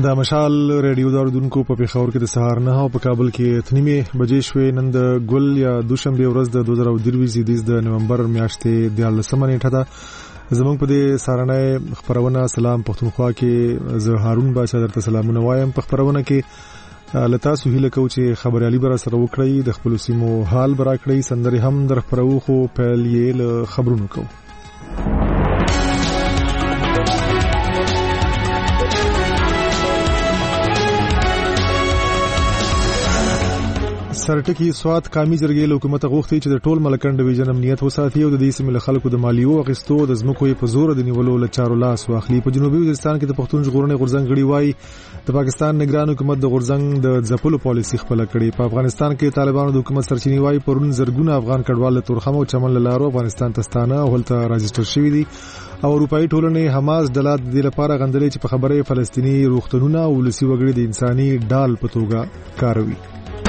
دا مشال ریډیو داردونکو په پیښور کې د سهار 9 او په کابل کې 8 بجې شوې. نن د ګل یا دوشنبه ورځ د 2023 د نومبر میاشتې د 14 نیټه ده. زمونږ په دې سهارنۍ خبرونه سلام پښتونخوا کې زه هارون باشا درته سلامونه وایم. په خبرونه کې لتا سهیله کو چې خبريالي بر سره وکړی د خپل سیمو حال برا کړی سندري هم در خبرو خو پیل یې له خبرونو کو. سرټکی سواد قامي جرګې له حکومت غوښتي چې د ټول ملکن ډیویژن امنیت وساتي او د دې سیمې خلکو د مالیو اخیستو د ځمکو په زور د نیولو له چارو لاس واخلي. په جنوبي وزیرستان کې د پښتون ژغورنې غورځنګ غړي وایي د پاکستان نگران حکومت د غورځنګ د ځپلو پالیسي خپل کړي. په افغانستان کې طالبانو د حکومت سرچینی وایي پرون زرګونه افغان کډوال له تورخم او چمن لارو افغانستان ته ستانه ولته راجستر شوی دي او اروپאי ټولنې حماس ډله د دې لپاره غندلې چې په خبره فلسطینی روغتونونه او ولسی وګړي د انساني ډال په توګه کاروي.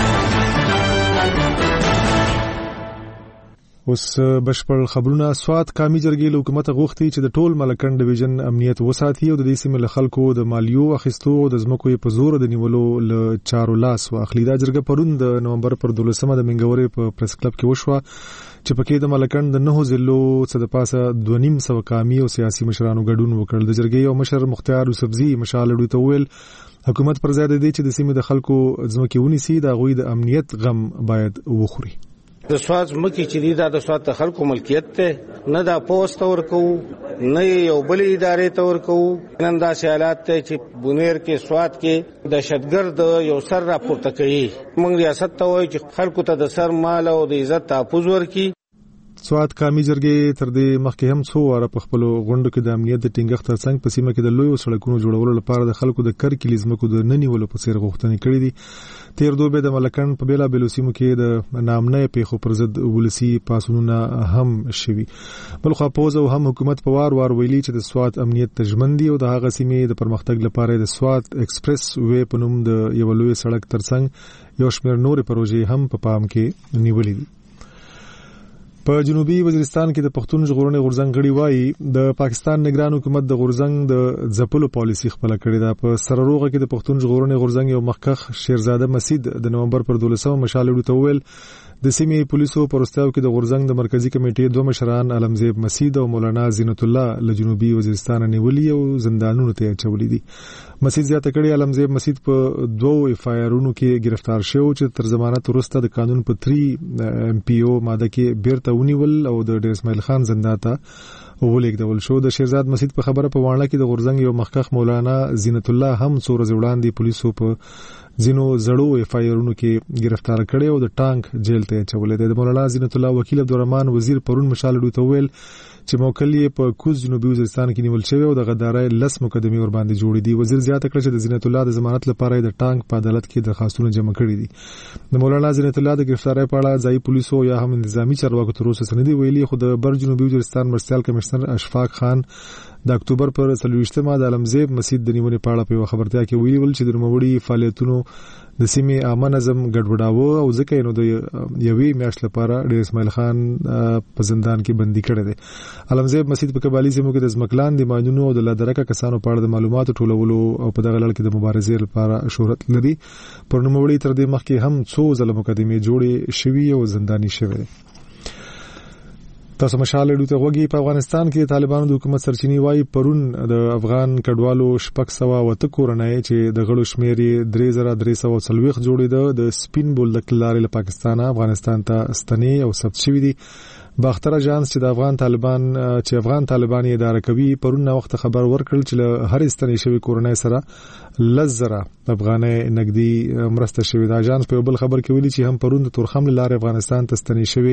اوس بشپړ خبرونه. سواد قامي جرګې له حکومت غوښتي چې د ټول ملکن ډیویژن امنیت وساتي او د دې سیمې خلکو د مالیو اخیستو او د ځمکو په زور د نیولو له چارو لاس واخلي. دا جرګه پرون د نومبر پر 12 د منګورې په پریس کلب کې وشوه چې پکې د ملکن د 9 ضلعو څخه د پاسه 2.5 قامي او سیاسي مشرانو ګډون وکړ. د جرګې یو مشر مختار یوسفزي مشال ډوي ته ویل حکومت پر ځای دی چې د سیمې د خلکو ځمکې ونیسي دا غوي د امنیت غم باید وخوري. د سواد مکه چې دی دا د سواد د خلکو ملکیت ته نه دا پوسټ ورکو نه یو بل ادارې ته ورکو. نن دا حالات ته چې بونیر کې سواد کې دهشتګرد یو سر راپورته کوي. موږ ریاست ته وایي چې خلکو ته د سر مال او د عزت تحفظ ورکړي. سواد قامي جرګې تر دې مخکې هم څو واره په خپل غونډو کې د امنیت د ټینګښت ترڅنګ په سیمه کې د لویو سړکونو جوړولو لپاره د خلکو د کرکلي ځمکو د ننیولو په څیر غوښتنې کړې دي. تیر دوبه د ملکن په بیلا بیلو سیمو کې د نامنه پیښو پر ضد ولسی پاسونونه هم شوي. بلخو پوز او هم حکومت په وار ویلي چې د سواد امنیت تجمندي او د هغه سیمې د پرمختګ لپاره د سواد ایکسپریس وې په نوم د یو لوی سړک ترڅنګ یو شمېر نورې پروژې هم په پام کې نیولې دي. په جنوبي وزیرستان کې د پښتون ژغورنې غورځنګ غړي وایي د پاکستان نگران حکومت د غورځنګ د ځپلو پالیسي خپل کړې ده. په سرروغه کې د پښتون ژغورنې غورځنګ یو مخکخ شیرزاده مسید د نومبر پر 12 مشال ډوي ته ویل د سیمې پولیسو پرستاو کې د غورځنګ د مرکزی کمیټې دوه مشران علمزیب مسید او مولانا زینت الله له جنوبي وزیرستان نیولې او زندانونو ته اچولې دي. مسید زیاته کړي علمزیب مسید په 2 اف آی آرونو کې گرفتار شو چې تر ضمانت وروسته د قانون په 3 ام پی او ماده کې بیرته ونیول او د ډیر اسماعیل خان زنداته ولېږدول شو. د شیرزاد مسید په خبره په وانه کې د غورځنګ یو مخکخ مولانا زینت الله هم څو ورځې وړاندې پولیسو په زینو زړو اف آی آرونو کې گرفتار کړي او د ټانک جیل ته اچولې ده. د مولانا زینت الله وکیل عبدالرحمن وزیر پرون مشال ډوي ته ویل چې موکلې په کوز جنوبي وزیرستان کې نیول شوی او د غدارۍ لس مقدمې ور باندې جوړې دي. وزیر زیاته کړ چې د زینت الله د ضمانت لپاره د ټانک په عدالت کې درخواستونه جمع کړي دي. د مولانا زینت الله د گرفتاری په اړه ځای پولیسو یا هم انتظامی چارواکو تر اوسه سندې ویلي خو د بر جنوبي وزیرستان مرستیال کمشنر اشفاق خان د اکتوبر پر 23 د علمزیب مسید د نیولې په اړه په خبرتیا کې ویل چې د نوموړي فعالیتونو د سیمې عامه نظم ګډوډاوه او ځکه نو د یوې میاشت لپاره ډیر اسماعیل خان په زندان کې بندي کړی دی. علمزیب مسید په قبالي سیمو کې د ځمکلان د ماینونو او د لادرکه کسانو په اړه د معلوماتو ټولولو او په دغه لړ کې د مبارزې لپاره شهرت لري. پر نوموړي تر دې مخکې هم څو ځله مقدمې جوړې شوي او زنداني شوی. تاسو مشال ډوي ته وګي. په افغانستان کې طالبانو د حکومت سرچینی وایي پرون د افغان کډوالو 600 کورنۍ چې د غړو شمیر 3340 جوړېده د سپین بولدک لارې له پاکستان افغانستان ته ستنې او ثبت شوې دي. باختر اجانس چې د افغان طالبان اداره کوي پرون وخت خبر ورکړل چې له هر ستنې شوی کورنۍ سره لزره افغانۍ نقدي مرسته شوې. د اجانس په بل خبر کې ویلي چې هم پرون د تورخم لارې افغانستان ته ستنې شوی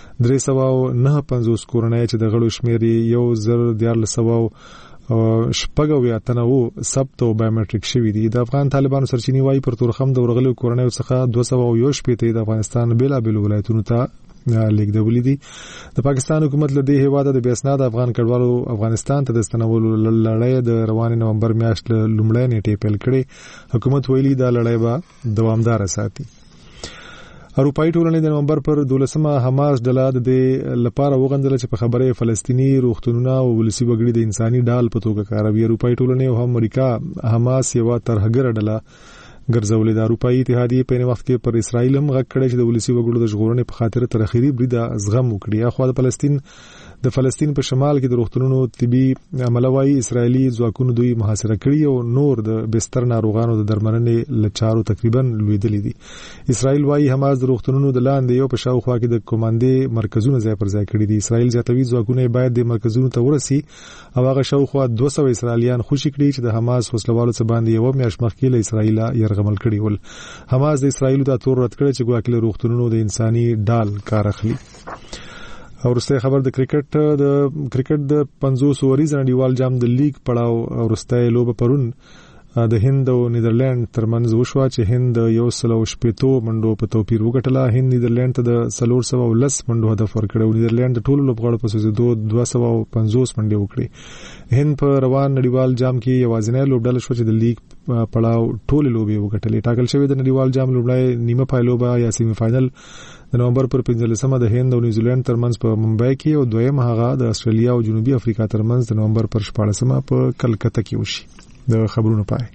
359 کورنۍ چې د غړو شمیر 1014 شپږو یا تنوع ثبت او بایومټریک شوی دي. د افغان طالبانو سرچینی وایي پر تورخم د ورغلو کورنۍ څخه 218 د افغانستان بیلابل ولایتونو ته لیکدولې دي. د پاکستان حکومت له دې هیواده د بیاسناد افغان کډوالو افغانستان ته د ستنولو لړۍ د روان نومبر میاشت لومړۍ نیټه پیل کړې. حکومت ویلي دا لړۍ به دوامدار ساتي. اروپאי ټولنې د نومبر پر 12مه حماس ډله د لپاره وغندل چې په خبره فلسطینی روغتونونه او ولسی وګړي د انساني ډال په توګه کاروي. اروپאי ټولنې او امریکا حماس یو ترهګر ډله ګرځولې. د اروپאי اتحادیه په وخت کې پر اسرائیل هم غږ کړی چې د ولسی وګړو د ژغورنې په خاطر تر اخیری برید زغم وکړي. اخو د فلسطین په شمال کې د روغتونونو طبي عملوي اسرائیلي ځواکونو دوی محاصره کړی او نور د بستر ناروغانو د درملنې لچارو تقریبا لویدلې دي. اسرائیل وايي حماس د روغتونونو د لاندې یو په شاوخوا کې د کمانډي مرکزونو ځای پر ځای کړی دي. اسرائیل ځاتوي ځواکونه باید د مرکزونو ته ورسي او هغه شاوخوا 200 اسرائیلیان خوشي کړي چې د حماس وسلوالو څخه باندې یو میاشت مخکې له اسرائیل یرغمل کړی ول. حماس د اسرائیل د تور رد کړی چې ګواکې له روغتونونو د انساني ډال کار اخلي. ورسته خبر د کرکټ د 50 اوریز نړیوال جام د لیگ پړاو ورسته لوب پرون د هند او نیدرلند ترمنځ وشو چې هند 180 منډو په توپیر وګټله. هند نیدرلند ته د 310 منډو هدف ورکړ. نیدرلند د ټولو لوبغاړو په سوزیدو 250 منډې وکړې. هند په روان نړیوال جام کې یوازینی لوبډله شو چې د لیگ پړاو ټول لوبې وګټلې. ټاکل شوی د نړیوال جام لوبډله نیمه پایلوبه یا سیمی فائنل د نومبر پر 15مه د هند او نیوزیلند ترمنځ په ممبئی کې او دویم هغه د استرالیا او جنوبي افریقا ترمنځ د نومبر پر 14مه په کلکته کې وشي. د خبرونو پای.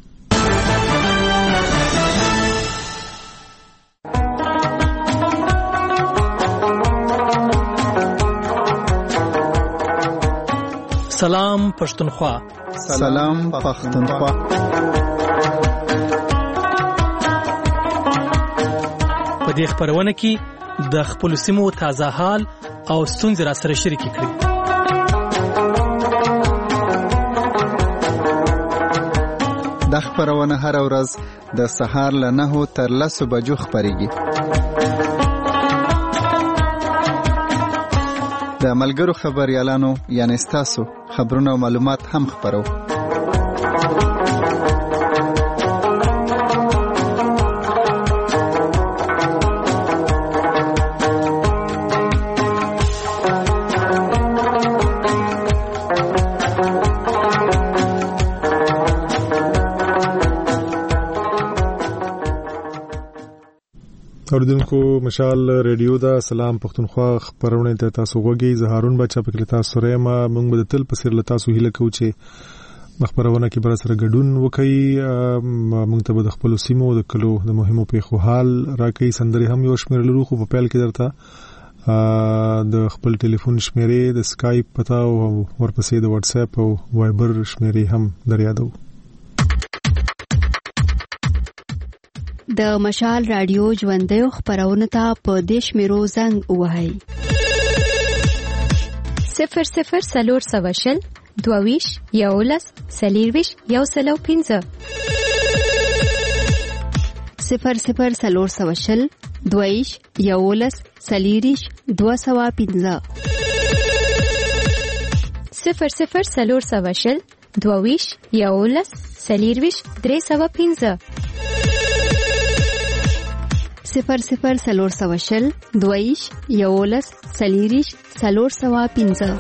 سلام پښتونخوا. سلام پښتونخوا. په دې خبرونه کې د خپل سیمو تازه حال او ستونزې را سره شریک کړئ. د خبرونه هر ورځ د سهار له 9 تر 10 بجو خبريږي. د ملګرو خبريالانو یعنی تاسو خبرونه او معلومات هم خبرو. اوردونکو مشال ریډیو دا سلام پښتونخوا خبرونه ته تاسو غوږی. زه هارون بچا په کله تاسو سره ما موږ به تل په سر له تاسو هیله کوو چې خبرونه کې بر سره ګډون وکړي. موږ ته د خپل سیمو د کلو د مهمو پیښو حال راکړي. سندري هم یو شمیر لرو خو په پیل کې درته د خپل ټلیفون شمیرې د سکایپ پتا او ورپسې د واتس اپ او وایبر شمیرې هم دریادو. د مشال رادیو ژوندۍ خبرونه ته په دیش میرو زنګ وهاي 00 سلور سواشل دوویش یولس سلیرویش یوسلو 15 00 سلور سواشل دوویش یولس سلیریش 215 00 سلور سواشل دوویش یولس سلیرویش 315 00 سلور سواشل دویش یولس سلیریش 315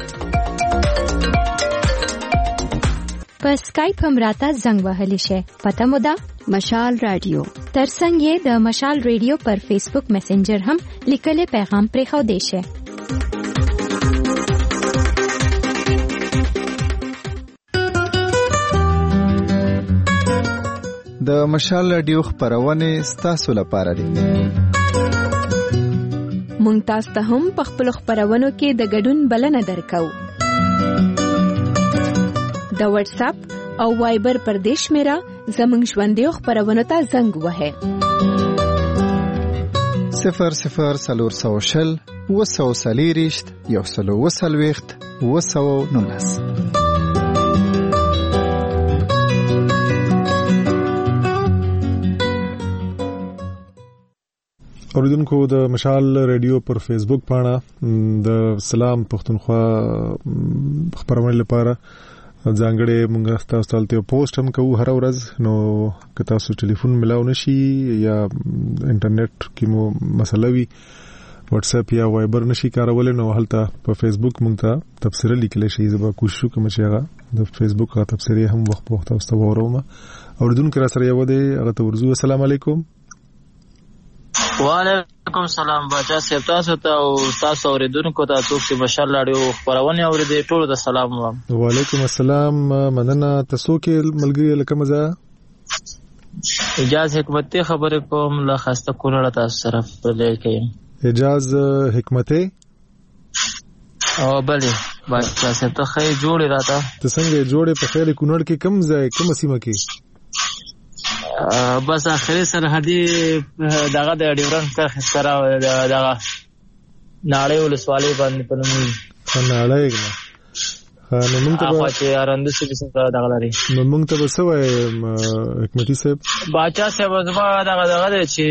په سکایپ هم راته زنګ وهلی شي. پته مو ده مشال رادیو. ترڅنګ یې د مشال ریډیو پر فیسبوک میسنجر هم لیکل پیغام پرېښو دی شي. د مشال رادیو خبرونه ستاسو لپاره دي. مونږ تاسو ته هم په خپل خبرونو کې د ګډون بلنه درکو. د واتس اپ او وایبر پر دیش میرا زمونږ ژوندۍ خبرونو ته زنګ وهه 00 سلور سواشل وسو سلیریشت یوسلو وسلويخت وسو نونس. اوریدونکو د مشال ریډیو پر فیسبوک پاڼه د سلام پښتونخوا خبرونه لپاره ځانګړې مونږ تاسو ته پوسټ هم کوو هر ورځ. نو که تاسو ټلیفون ملاو نشي یا انټرنیټ کې مو مسله وي واتس اپ یا وایبر نشي کارول نو هلته په فیسبوک مونږ ته تبصره لیکل شي. زه به کوشش کوم چې هغه د فیسبوک غا تبصره هم وخت په وخت تاسو ته وروم. اوریدونکو را سره یو دی هغه ته ورزو. السلام علیکم. وعلیکم سلام باچا صاحب، تاسو ته او تاسو اوریدونکو ته څوک چې بشر لاړو خبرونه اوریدي ټول ته سلام وایم. وعلیکم السلام، مننه. تاسو کې ملګری لکه مزه اجازه حکمتي خبرې کوم له خسته کونړ تاسو سره پرلې کوي. اجازه حکمتي او بلې باچا صاحب ته خې جوړې راته ته څنګه جوړې په خیر کونړ کې کم ځای کوم سیمه کې؟ بس اخري سرحدي دغه د ډیورن کرخ سره دغه ناړې ولسوالۍ باندې پنومي ناړې نه نو موږ ته چې ارندو سې څنګه دغه لري نو موږ ته وسوي حکمتي صاحب باچا صاحب زما دغه چې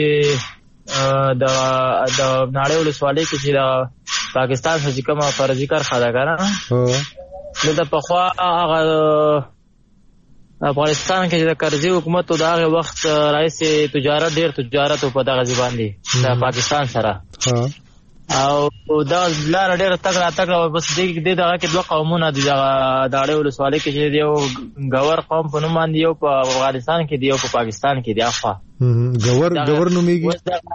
د ناړې ولسوالۍ کې چې د پاکستان څخه کومه فرضي کار خاله کړه نو د پخوا هغه افغانستان کې د کرزي حکومت او دغه وخت رئیس تجارت ډیر تجارت په دغه ځبان دي د پاکستان سره او دا لار ډیر تکړه بس دغه کې دوه قومونه دي د اړې ولسوالۍ کې چې یو غور قوم په نوم باندې یو په افغانستان کې دی او په پاکستان کې دی اخوا غور نوميږي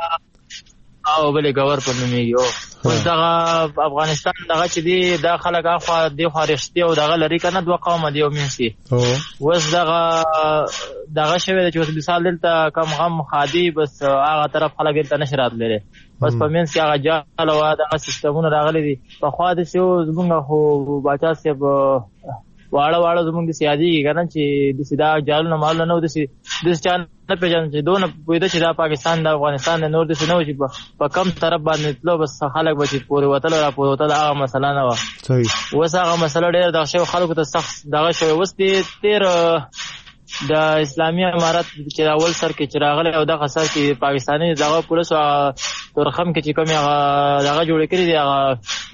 او بلې غور په نوميږي اوس دغه افغانستان دغه چې دی د خلک اخوا دی خو رښتیا او دغه لري کنه دوه قوم دی او مینسي اوس دغه شوی چې مثال دلته کم غم خادي بس هغه طرف خلک دلته نشرات لري بس په مینس کې هغه جال او دغه سیستمونه راغلي دي په خوا د شو زمونږ خو باچا صاحب واړه زمونږ د سیادي کنه چې د سیدا جالونه مال نه و د چا نه پیژن چې دونه پوهیده چې دا پاکستان د افغانستان د نور د سينو چې په کم طرف باندې تلو بس خلک به چې پورې وتل را پورې وتل هغه مسله نه و صحیح اوس هغه مسله ډېر د شو خلکو ته سخت دغه شوی اوس تیر د اسلامي امارات چې اول سر کې چراغله او دغه سر کې پاکستاني دغه پولیس او ترخم کې چې کوم دغه جوړ کړی دی هغه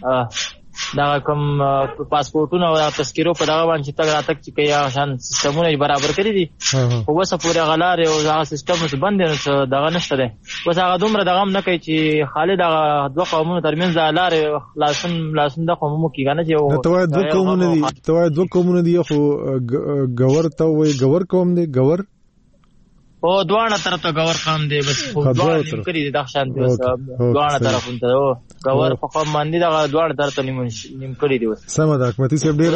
دا کوم پاسپورتونه او تذکیرو په دغه باندې تک راتک چې کوي شان سیستمونه برابر کړی دي خو وسه پورې غلار او هغه سیستم څه بند نه دغه نشته ده وس هغه دومره دغه نه کوي چې خالد هغه دوه قومونو ترمنځ لار لاسن د قومونو کې غنه چې توای دوه قومونه دي خو غور ته وای غور قوم دی غور او دوانه طرف ته غور قوم دی بس دوانه نیم کړی دي د شان دی دوانه طرف ته غور په قوم باندې دا دوانه طرف ته نیم کړی دی سم ده حکمتي صاحب ډیره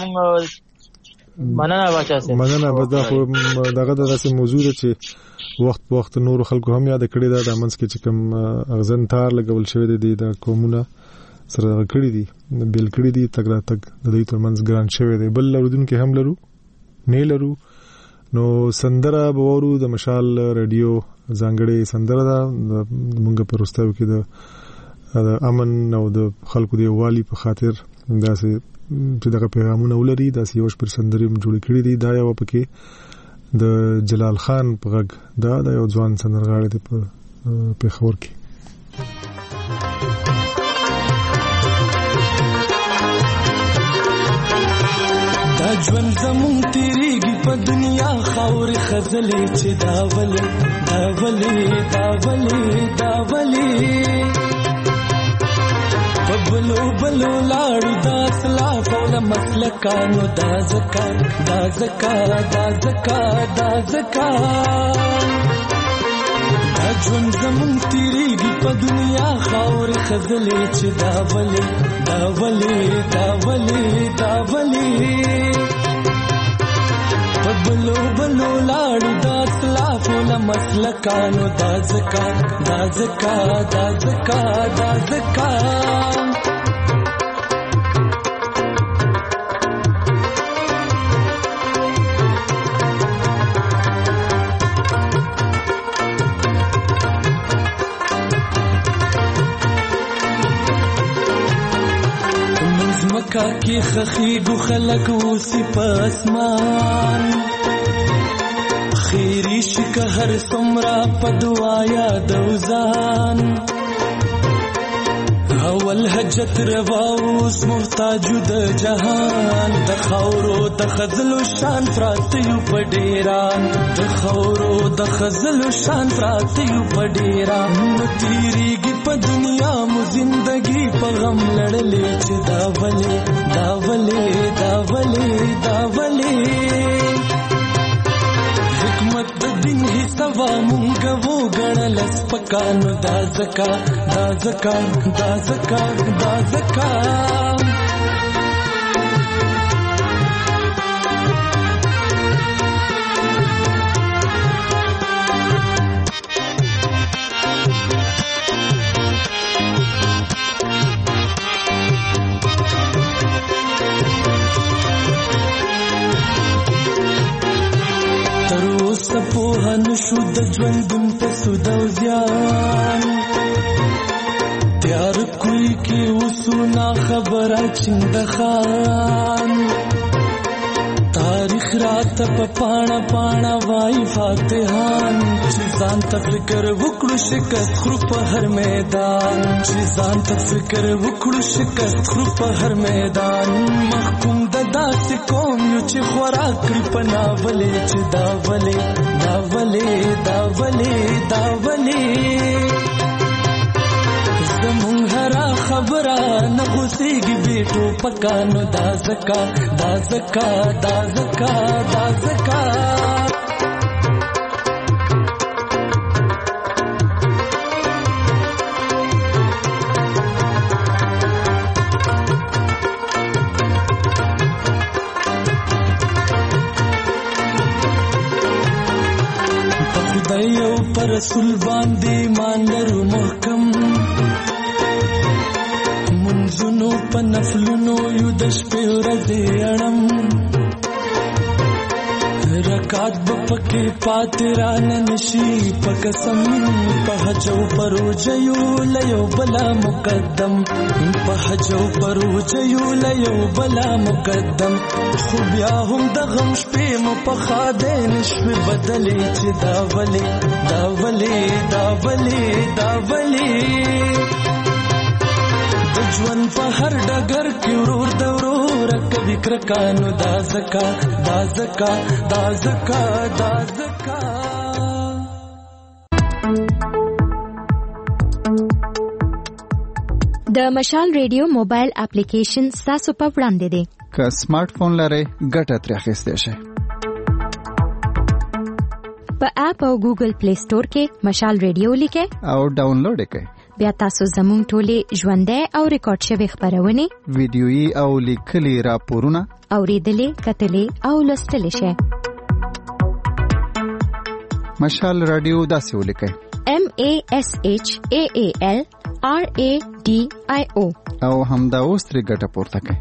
مننه باچا صاحب مننه بدا خو دغه داسې موضوع ده چې وخت نور خلکو هم یاد کړی دا د منځ کې چې کوم اغزن تار لګول شوی دی د قومونه سره کړی دي بل کړی دي تک د دې ترمنځ ګران شوی دی بل لرودون کې هم لرو نه لرو نو سندره بورو د مشال رادیو ځانګړي سندره ده موږ په رستاو کې د امن او د خلکو دی والی په خاطر داسې چې دغه پیغامونه ولري داسې یو شپږ سندرې جوړ کړې دي دا یو پکې د جلال خان په غږ دا یو ځوان سندرغاړی دی په پیښور کې دا ژوند زمون تیریږي په دنیا خاورې خزلې چې دا ولې په بلو لاړو دا اسلاف او د مسلکانو دا زکات دا ژوند زمون تیریږي په دنیا خاورې خزلې چې دا ولې په بلو لاړو دا اسلاف او د مسلکانو دا زکات مکه کې خخیګو خلک اوسې په اسمان خیری شکه هر څومره په دعا یادو ځان اول حجت روا اوس محتاج د جهان د خاورو د خزلو شان پراته یو په ډیران د خاورو د خزلو شان پراته یو په ډیران نو تیریږي په دنیا مو زندگی په غم لړلې چې دا ولې حکمت د دین هیڅ وا مونږ وو غړل سپ پکانو دا زکا دا زکا دا زکا دا زکا سپوه نشو د ژوندون په سود او زیان تیار کوي کې وسونه خبره چند خان تاریخ رات په پاڼه پاڼه وای فاتحان چې ځان ته فکر وکړو شکست خرو په هر میدان چې ځان ته فکر وکړو شکست خرو په هر میدان محکوم د داسې قوم یو چې خوراک کړي په ناولې چې دا ولې دا ولې دا ولې دا ولې زمون هرا خبره نه غوسېږي بیٹو پکانو دا زکا دا زکا دا زکا دا زکا خدایو پر رسول باندې ایمان لرو محکم منځونو په نفلونو یو د شپې ورځې اړم رکعت به پکې پاتې رانه نشي په قسم په حج او په روژه یو له یو بلا مقدم په حج او په روژه یو له یو بلا مقدم خو بیا هم د غم شپې مو په خاده نشوي بدلې چې دا ولې دا ولې دا ولې دا ولې د ژوند په هر ډګر کې ورور د ورور کبي کرکانو دا زکا دا زکا دا زکا دا زکا د مشال ریډیو موبایل اپلیکیشن تاسو په وړاندې دی که سمارټ فون لرئ ګټه ترې اخیستی شئ په اپ او ګوګل پلی سٹور کې مشال ریډیو لیکئ او ډاونلوډ یې کړئ بیا تاسو زموږ ټولې ژوندۍ او ریکارډ شوې خبرونه ویډیويي او لیکلي راپورونه اوریدلې کتلې او لوستلې شئ مشال رادیو داسې ولیکئ MASHAALRADIO او همدا اوس ترې ګټه پورته کړئ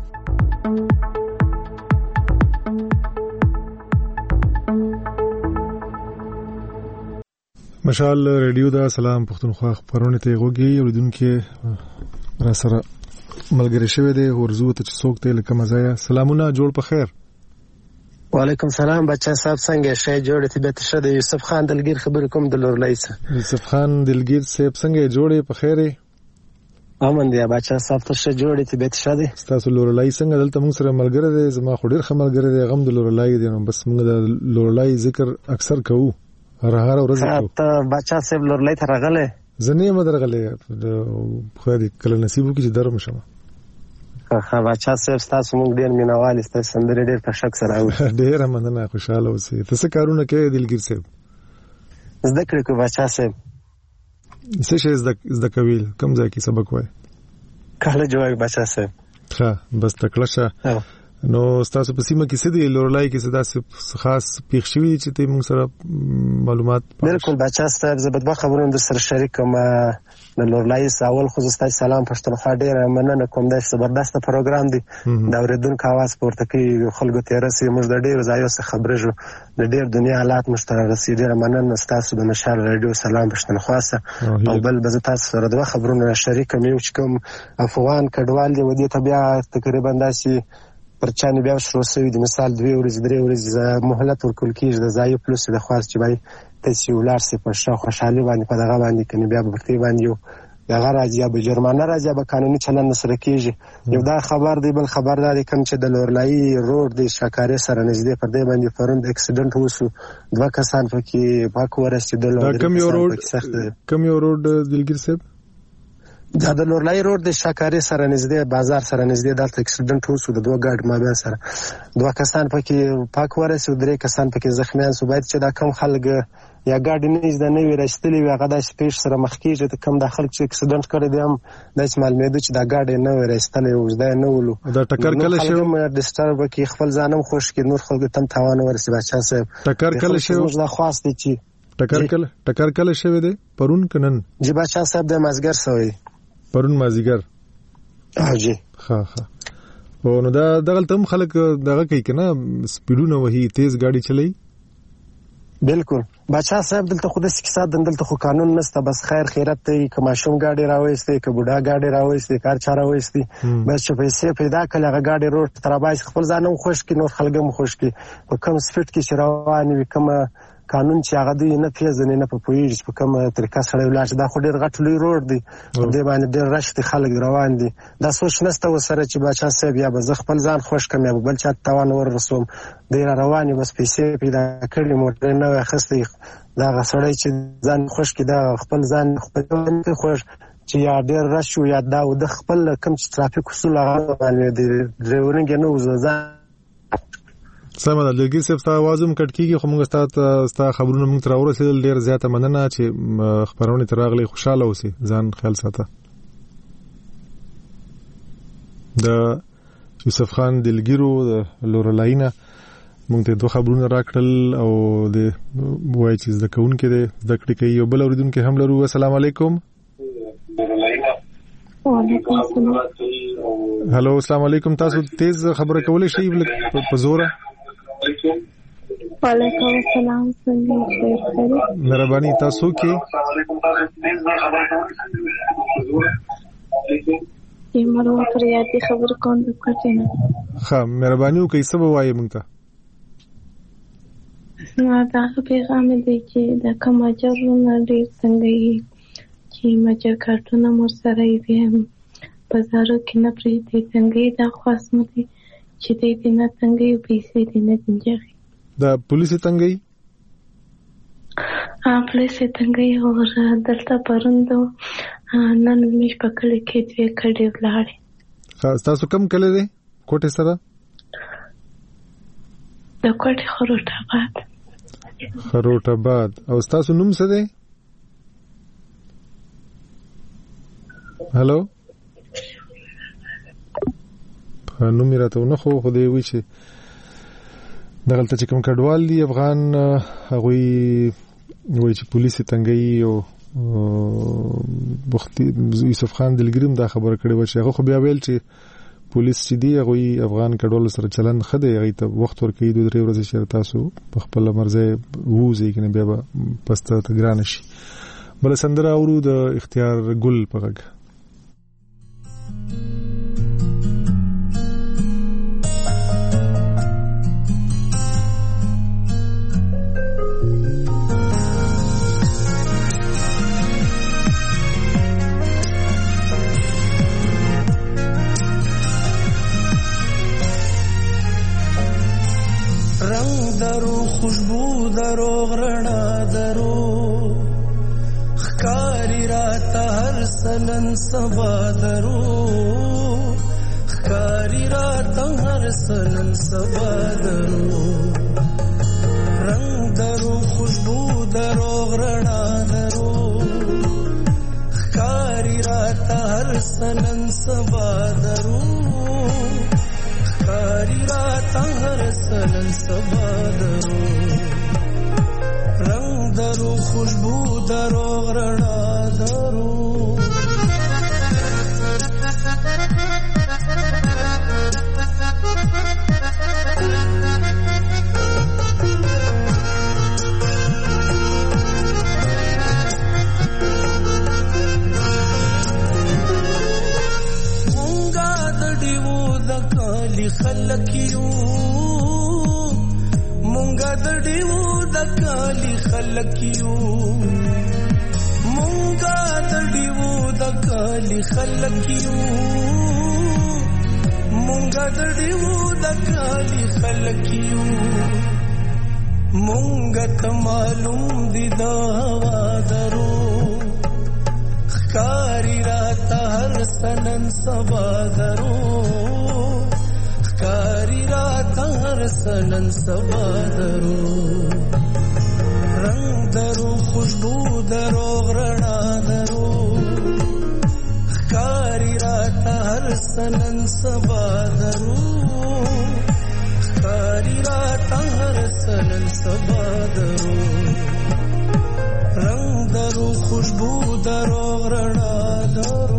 مشال ریډیو دا سلام پښتونخوا خبرونه ته غوږی اوریدونکو را سره ملګری شوی دی ورزو ته څوک ته لکه مزایا سلامونه جوړ په خیر وعلیکم سلام بچا صاحب څنګه شې جوړ طبيعت شه د یوسف خان دلګیر خبر کوم د لورلای سره یوسف خان دلګیر صاحب څنګه جوړې په خیره امن دی بچا صاحب ته شه جوړې طبيعت شه دی تاسو لورلای څنګه دلته موږ سره ملګری دی زما خډیر خملګری دی غم د لورلای دی نو بس موږ د لورلای ذکر اکثر کوو هر ورځ ته بچا صاحب لورلای ته راغله زنه مدرغله خو دې کله نصیب وکړي چې درم شمه خا بچا صاحب تاسو موږ ډیر مینوال است سندري ډیر په شک سره او ډیر مننه خوشاله اوسئ تاسو کارونه کوي دلګیر صاحب زده کړې کو بچا صاحب څه شي زده کوي کوم ځای کې سبق وای کله جوړ بچا صاحب ښه بس تکړه شه نو تاسو په سیمه کې څه دی لورلای کې څه داسې خاص پیښ شوی چې ته موږ سره معلومات بالکل بچا صاحب زبد خبرونه د سره شریکم د لورلای سوال خو زستا سلام پښتونخوا ډیر مننه کوم د زبردست پروګرام دی دا اوریدونکو आवाज پورته کوي خلکو ته رسي موږ د ډیر ځایو څخه خبرې جو د ډیر دنیا حالات مشترک رسي ډیر مننه تاسو د مشال رادیو سلام پښتونخوا او بل بز تاسو سره د خبرونه شریکم یو چې کوم افغان کډوال دی ودی طبيعه تقریبا داسي پرچانه بیا شروع شوی د مثال 2 ورځې 3 ورځې مهلت ورکول کیږي د ځای پلس د خاص چې بای تسیولار سي په شاو خوشالي باندې په دغه باندې کني بیا په پرتی باندې یو دغه راځي به جرمانه راځي به قانوني چلند سره کیږي یو دا خبر دی بل خبر دا کوم چې د لورلای روډ د شکارې سره نږدې پر دې باندې پروند اکسیډنټ وشو دوه کسان پکې پاک ورسېدل کم یو روډ دلګیر صاحب دا د لورلای روډ د شاکاري سره نږدې بازار سره نږدې دلته اکسیډنټ وشو د دوه ګاډ مابین سره 2 کسان پکې پاک ورسېدل 3 کسان پکې زخمیان شو باید چې دا کم خلک یا ګاډي نږدې نه وي راستلي وي هغه د سپیش سره مخ کېږي ته کم د خلک چې اکسیډنټ کړی دی هم د معلومېدو چې دا ګاډي نه وي راستلي او زده نه ولو دا ټکر کله شو ډسټرب کې خپل ځانم خوش کې نور خلک تم تاوان ورسې بچا صاحب ټکر کله شو دا خواسته چې ټکر کله شوی دی پرون کنن جی بچا صاحب د مازګر سوی پرون مازیګر جی ها او نو دا دغه تم خلک دغه کوي کنه سپیډونه وهي تیز ګاډي چلای بالکل بچا صاحب دلته خو د سکسات دلته خو قانون نشته بس خیر خیرت ته کماشوم گاډي راوېستي ک بوډا گاډي راوېستي کار چا راوېستي بس چې پیسې پیدا کړل هغه گاډي روډ تر بایس خپل ځانم خوش کی نور خلګم خوش کی په کم سپیډ کې روان وي کم قانون چې هغه دی نه پیژنې نه په پوهیږي په کومه طریقه سره ولاړ دا خو ډېر غټ لوی روډ دی د باندې ډېر رشت خلک روان دي دا سوچ نشته وسره چې بچا صاحب یا به خپل ځان خوش کم یا بل چا توان ور رسوم ډېر رواني بس پیسې پیدا کړې مو نه اخستي دا غسړی چې ځان خوش کی دا خپل ځان خپل خوش چې یا ډېر رشو یا دا د خپل کم چې ترافیک اصول هغه باندې د ډرایورینګ نه وځه سمه ده لګي صاحب تاسو आवाज هم کټ کیږي خو موږ تاسو خبرونه موږ تر اورسل ډیر زیاته مننه چې خبرونه تراغلي خوشاله اوسئ ځان خیال ساته د یوسف خان دلګیرو د لورلاینا موږ ته دوه خبرونه راکړل او د وای چې د کون کې د ذکر کوي یو بل اوریدونکو هم لرو السلام علیکم وعلیکم السلام هالو السلام علیکم تاسو تیز خبره کولای شئ په زوره وعلیکم السلام څنګه مهرباني تاسو کې یمرو تر یادي خبر کوم د کوټینه ها مهرباني وکړئ سبا وایي مونږ ته نو دا پیغام دی چې د کوم اجرونه ډیر څنګه چې مجر کارتونه مو سره وي بازارو کې نه پریږدي څنګه دا خاص متي چې دې نه څنګه پیسې دې نه دنجي دا پولیس څنګه پولیس څنګه اور دلته پروندو نن مش پکړې کې چې کډې ولاړې خاص تاسو کم کله دي کوټه سره د کوټه خروټ آباد او تاسو نوم څه دی هالو نو میراته نه خو دې وی چې دغلته چې کوم کډوال دي افغان هغه وی چې پولیس تنګي او وخت یوسف خان دلګریم دا خبره کړې و چې هغه خو بیا ویل چې پولیس چې دی هغه افغان کډوال سره چلن خده هغه ته وخت ورکړي 2-3 ورځې چې تاسو په خپل مرزه ووزي کنه بیا پسته تګران شي بل سندره اورو د اختیار ګل پغږ خوشبو درو غرنا درو خکاری راتا هر سنن سبا درو خکاری راتا هر سنن سبا درو رنگ درو خوشبو درو غرنا درو خکاری راتا هر سنن سبا درو خکاری راتا هر سنن سبا درو رنگ درو خوشبو درو غرنا درو مونگا دډیو د کالی خلکیو مونگا دډیو د کالی خلکیو مونگا دډیو د کالی خلکیو مونگا دډیو د کالی خلکیو مونگا ته معلوم دي دا هوا درو خکاری راتا سنن سبا درو ښکاری راته هر سنن سبا درو رنگ درو خوشبو درو رڼا درو ښکاری راته هر سنن سبا درو ښکاری راته هر سنن سبا درو رنگ درو خوشبو درو رڼا درو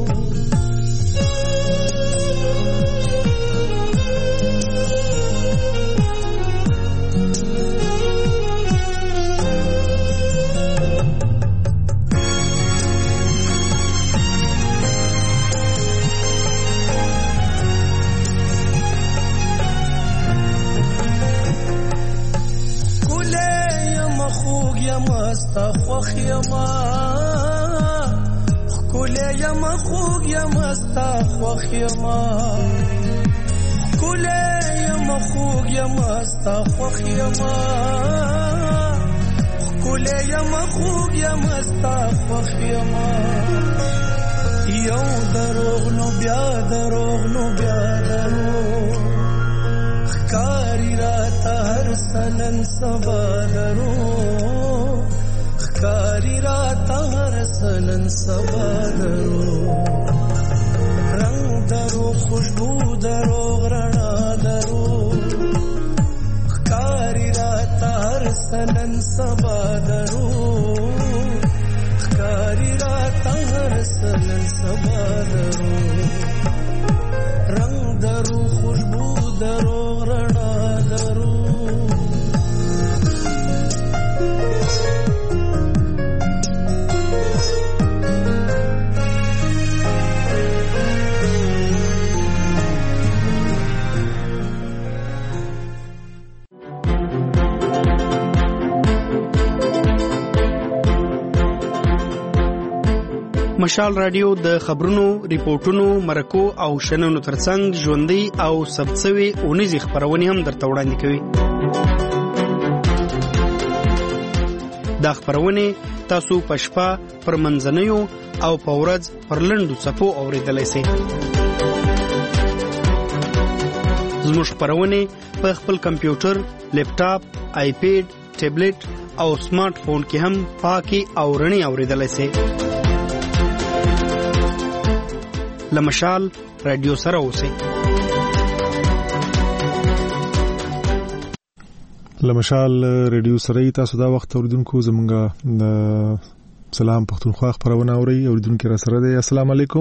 ستا خوخ یما خکولی یما خوگ یما ستا خوخ یما خکولی یما خوگ یما ستا خوخ یما خکولی یما خوگ یما ستا خوخ یما یو دروغ نو بیا دروغ نو بیا دروغ ښکاری راته هر سنن سبا دروغ ښکاری راته هر سنن سبا دروغ رنگ دروغ خوشبو دروغ رڼا دروغ ښکاری راته هر سنن سبا دروغ ښکاری راته هر سنن سبا دروغ رنگ دروغ خوشبو دروغ رڼا دروغ مشال رادیو د خبرونو، ریپورتونو، مرکو او شننو ترڅنګ ژوندۍ او ثبتسوي اونیزې خبرونه هم درته وړاندې کوي. دا خبرونه تاسو په شپه پر منځنیو او په ورځ پر لنډو څپو اورېدلای شئ. زموږ خبرونه په خپل کمپیوټر، لیپټاپ، آیپیډ، ټابلیټ او سمارټ فون کې هم پاکي او رڼې اورېدلای شئ. لمشال رادیو سره اوسئ. لمشال رادیو سره تاسو دا وخت اوریدونکو زمونږه سلام پښتونخوا خبرونه اوري. اوریدونکو را سره دی. السلام علیکم.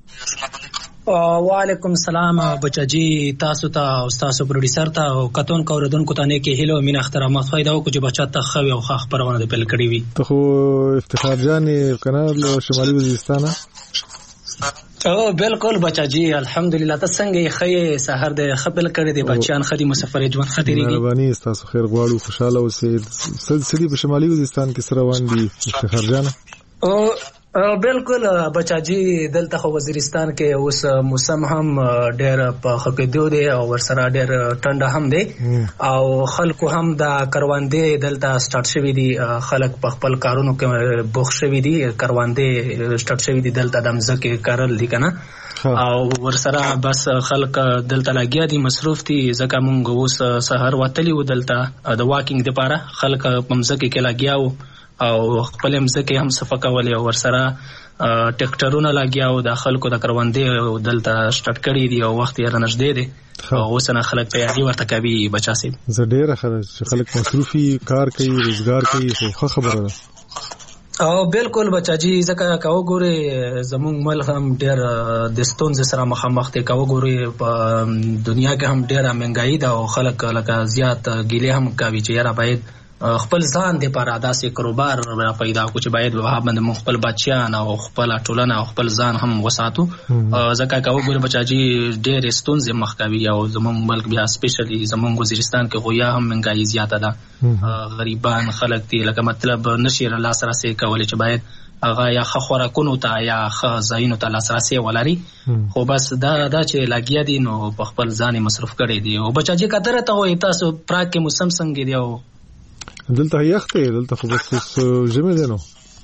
وعلیکم السلام بچاجي تاسو ته او تاسو پروډوسر ته او کتون کوردونکو ته نه کې هیلو مين احترامات فائدہ او چې بچا ته خو او خبرونه د پل کړی وي. ته خو افتخار جان قناه شمالي وزیرستان. او بالکل بچاجي الحمدلله تاسو څنګه خې سحر د خپل کړی دی بچان خدي مسافر ژوند خطرېږي. مهرباني تاسو خیر غواړو خوشاله اوسئ. سلسله په شمالي وزیرستان کې سره وان دي افتخار جان. بالکل بچاجي دلته خو وزیرستان کې اوس موسم هم ډېر په خکېدو دی او ورسره ډېر ټنډه هم دی او خلکو هم د کروندې دلته سٹارټ شوی دي. خلک په خپل کارونو کې بوخ شوی دي. کروندې سٹارټ شوی دي دلته د مځکې کارل دي کنه او ورسره بس خلک دلته لګیا دي مصروف دي. ځکه مونږ اوس سحر وتلی و دلته د واکینګ لپاره خلک په مځکې کې لګیا وو او خپل مځکه هم صفه کولې او ورسره ټریکټرونه لګیا او د خلکو د کروندې دلته سٹارټ کړی دي او وخت یې رانږدې دی او اوس نه خلک تیاری ورته کوي. بچا سي زه ډېر خلک مصروفي کار کوي روزګار کوي خو خبره ده. او بالکل بچاجي ځکه کاو ګوري زموږ ملک هم ډېر د ستونزې سره مخامخ دی. کاو ګوري په دنیا کې هم ډېر مهنګايي ده او خلک لکه زیات ګیلې هم کوي چې یاره باید خپل ځان د پاره داسې کاروبار پیدا کو چې باید وها باندې خپل بچیان او خپل ټولنه او خپل ځان هم وساتو. ځکه کاو ګور بچاجي ډېر ستونزې مخ کوي او زموږ ملک بیا سپیشلی زموږ وزیرستان کې غویا هم منګای زیاته ده. غریبان خلک دي لکه مطلب نشي لاسرسي کولای چې باید هغه یا خوراکونو ته یا ځایونو ته لاسرسي ولري. خو بس دا چې لګیا دي نو په خپل ځان مصرف کړي دي. او بچاجي کتره ته وي تاسو پراک کې موسم څنګه دی؟ او دلته یخته دلته خو بس جمع ده نو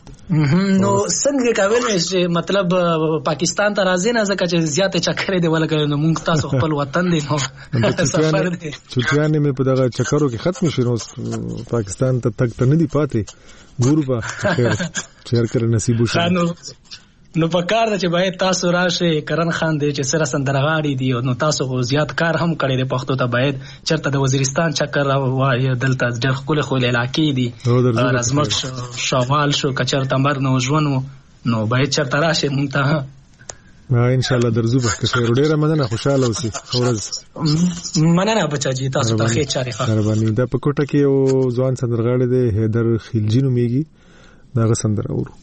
نو څنګه کولای شي مطلب پاکستان ته راځي نه ځکه چې زیاته چکرې دی ولکه نو موږ تاسو خپل وطن دی نو سفر دی چټیانه مې په دغه چکرو کې ختم شینو پاکستان ته تک ته نه دی پاتې ګوربا خیر چیر کړه نصیب وشي نو په کار چې باید تاسو راشي کرن خان دی چې سره سندرغاړي دی نو تاسو خو زیات کار هم کړی دی پښتو ته باید چرته د وزیرستان چکر وای دلته ډېر خپل علاقې دي رزمک شوال شو کچر تمر نو ژوند نو باید چرته راشي مونږ ته ان شاء الله درځو به که شهر ډېر مننه خوشاله اوسئ خورز مننه بچاجي تاسو ته ښه چاري ښه مهرباني دا په کوټه کې یو ځوان سندرغاړي دی حیدر خلجی نومېږي دا سندره اورو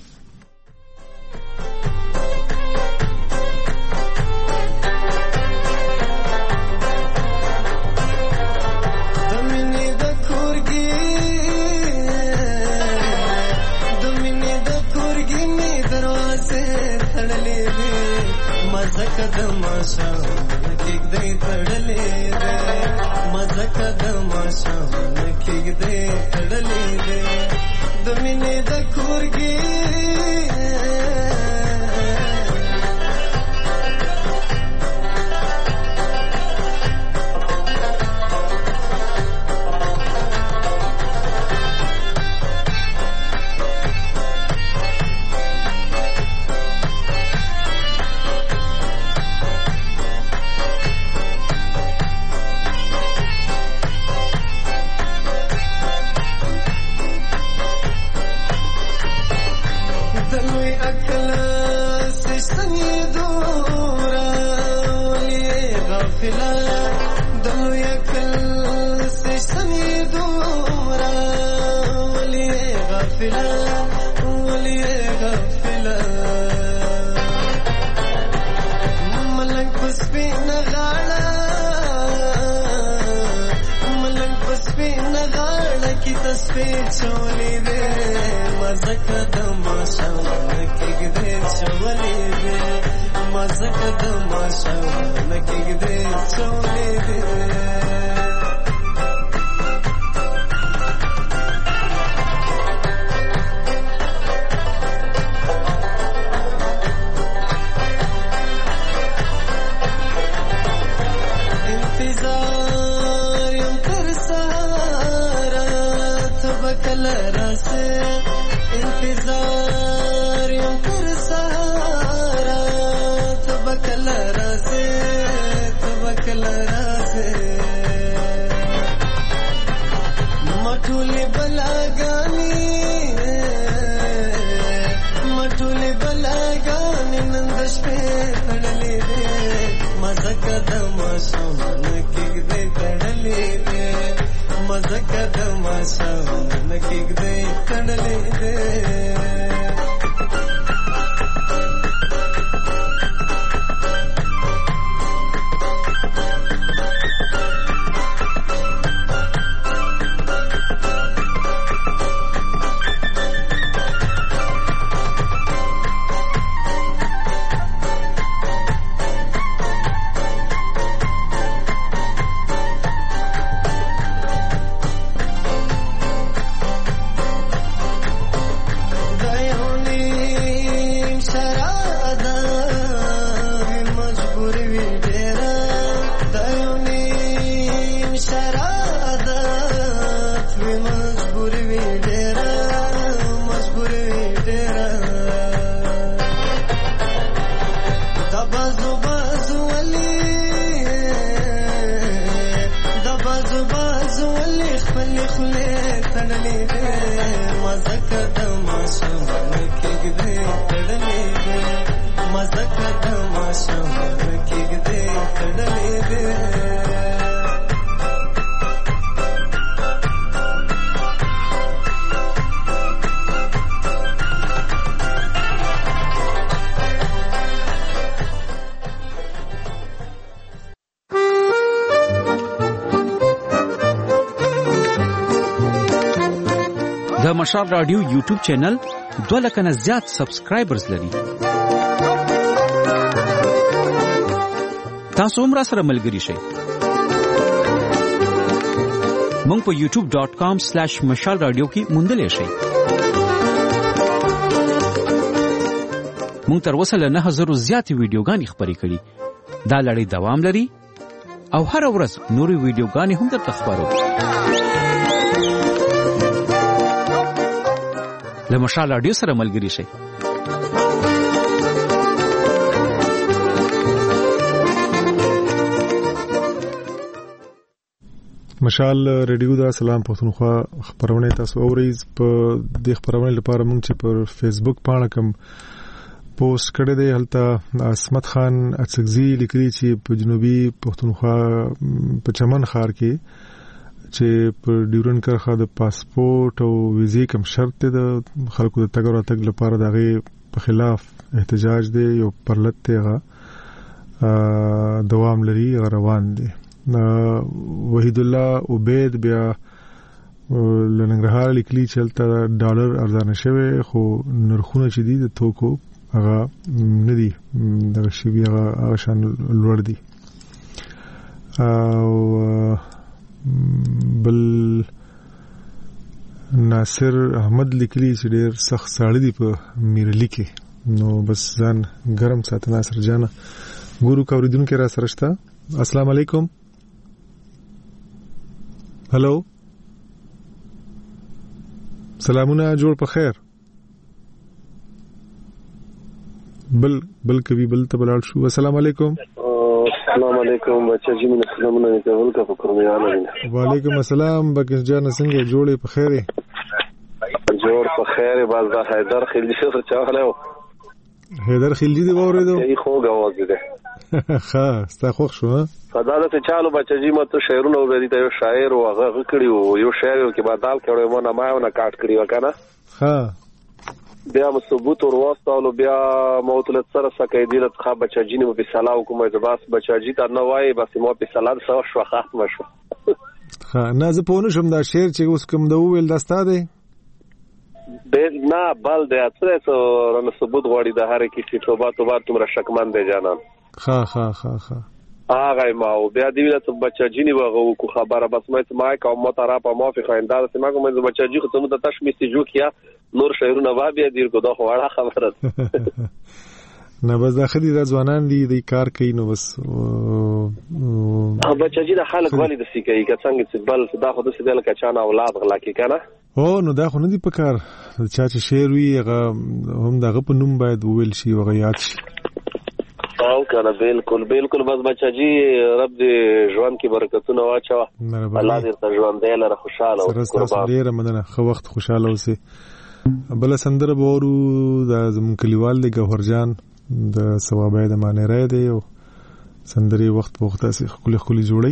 د مشال رادیو یوټیوب چینل 2 لک نه زیات سبسکرایبرز لري. تاسو هم را سره ملګری شئ. مونږ په youtube.com/mashalradio کې موندلې شئ. موږ تر اوسه له 9000 زیاتې ویډیوګانې خپرې کړي. دا لړۍ دوام لري او هر ورځ نورې ویډیوګانې هم درته خپرو. له مشال رادیو سره ملګري شئ. مشال ریډیو دا سلام پښتونخوا خبرونه تاسو اورئ. په دې خبرونه لپاره موږ چې پر فیسبوک باندې کوم پوسټ کړی دی هلته اسمت خان اڅکزي لیکلي چې په جنوبي پښتونخوا په چمن ښار کې چې په ډیورن کرخه د پاسپورت او ویزې کوم شرط دی د خلکو د تګ او راتګ لپاره دغه په خلاف احتجاج دی یو پرلط دی دوام لري روان دی. وحید الله عبید بیا لنګرهار لیکلي چې هلته ډالر ارزانه شوی خو نرخونه چې دي د توکو هغه نه دي دغه شی هغه شان لوړ دي. او بل ناصر احمد لیکلي چې ډېر سخت ساړه دي په میرلی کې. نو بس ځان ګرم ساته ناصر جانه. ګورو کوریدونکو را سره شته. السلام علیکم. هلو سلامونه جوړ په خیر. بل کبي بل ته بلال شو. السلام علیکم. السلام علیکم بچا جی من سلامونه نه کول کا فکر مې اله. وعلیکم السلام بکس جان څنګه جوړې په خیره؟ جوړ په خیره. باز دا حیدر خلجی څه چاله و. حیدر خلجی دی وریدو. ای خو غواز دی. ها ستا خوښ شو؟ فداله ته چالو بچا جی مته شعرونه وری ته یو شاعر او هغه کړیو یو شاعر کې بدل کړو مونږه ما کاټ کړیو کنه. ها بیا مو ثبوت ورواستالو بیا موتلت سره سکه دیلت خا بچا جی نو په سلام کومه زباس بچا جی ته نو وای بس مو په سلام سره شو ختم شو. ها نه زه پونه شم دا شعر چې اوس کوم دا ویل دستا دی نه بل د اثر رن ثبوت غوړي د هر کی چې توبه تم را شکمن دی جانان. ها هغه ما او بیا دی ولته بچا جی نی وغه کو خبره بس مې ما کوم مترا په موافق خاندار سم کوم بچا جی خو ته د تشمیسي جو کیا نور شعرونه وا بیا دیر کو دا وړه خبره نه بس دا خدي د ځوانان دي کار کوي نو بس بچا جی د خلک والی د سیکي که څنګه چې بل دا خو د سیدل کچانه اولاد غلا کی کنه. او نو دا خو نه دی پکار چا چې شعر وی هغه هم دغه په نوم باید وویل شي او یاد شي. او کنه بالکل بس بچا جی رب دې ژوند کې برکتونه واچو. الله دې ته ژوند دې لره خوشاله او قربان. ډیره مننه. خو وخت خوشاله اوسه. بل سندره بورو د زمون کلیوال دی ګوهر جان د ثوابای د معنی را دی او سندري وخت په وخت اسې خولي جوړي.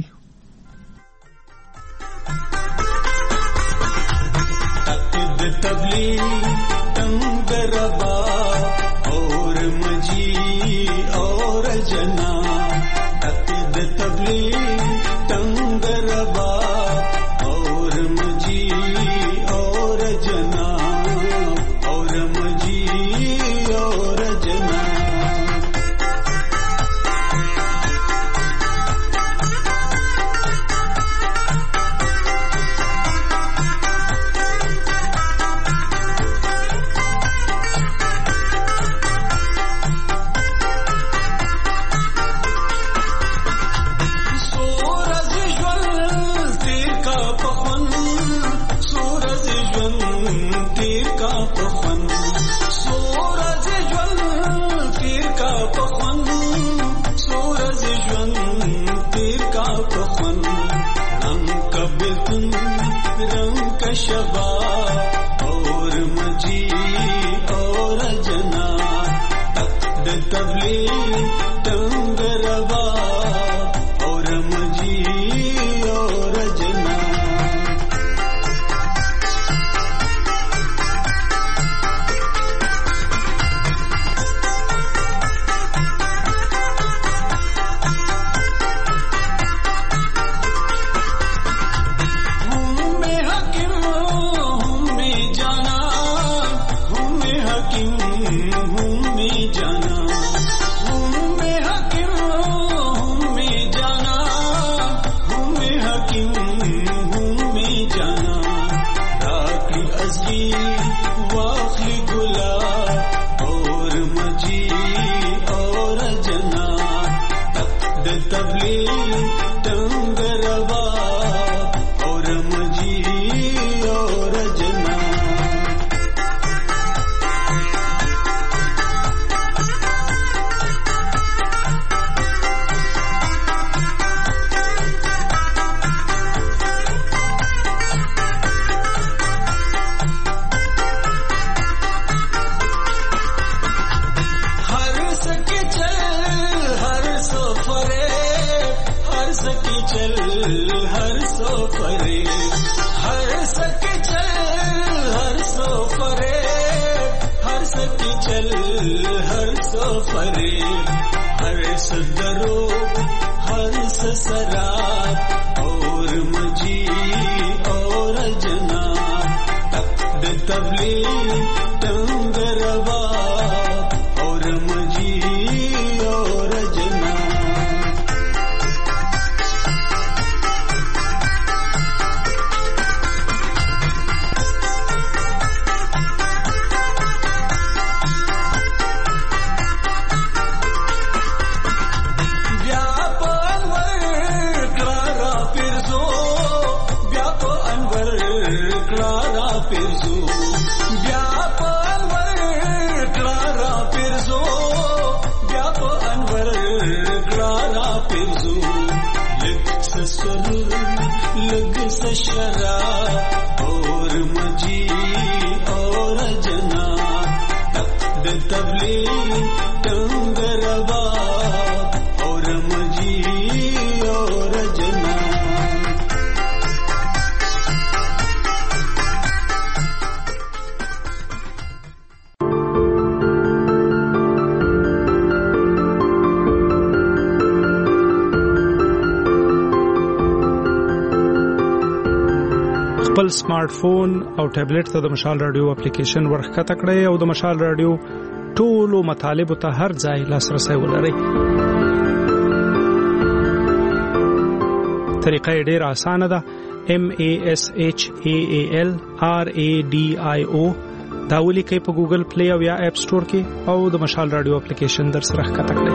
हूँ मैं जाना हूँ मैं हकीम हूँ तबलीग टंगरवा और मजी और जना हर सोफरे हर सके चल हर सोफरे हर सके चल हर सोफरे हर सदरो हर सराब और मजी और जना तक तबलीग टंगरवा और मजी और जना लग शराब और मजी और जना तक तबलीग टंगरवा और मजी और जना خپل سمارټ فون او ټابلیټ ته د مشال رادیو اپلیکیشن ورخکته کړئ او د مشال رادیو ټولو مطالبه ته هر ځای لاسرسي ولرئ. طریقه ډیره اسانه ده. MASHAALRADIO دا ولیکئ په ګوګل پلی او یا اپ سٹور کې او د مشال رادیو اپلیکیشن در سره ښکته کړئ.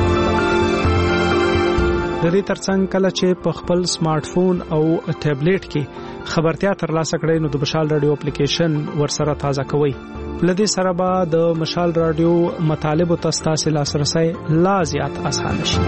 د دې ترڅنګ کله چې په خپل سمارټ فون او ټابلیټ کې خبرتیا ترلاسه کړئ نو د مشال رادیو اپلیکیشن ورسره تازه کوئ. لدې سره به د مشال رادیو مطالبه تاسو لاسرسي لا زیات اسانه شي.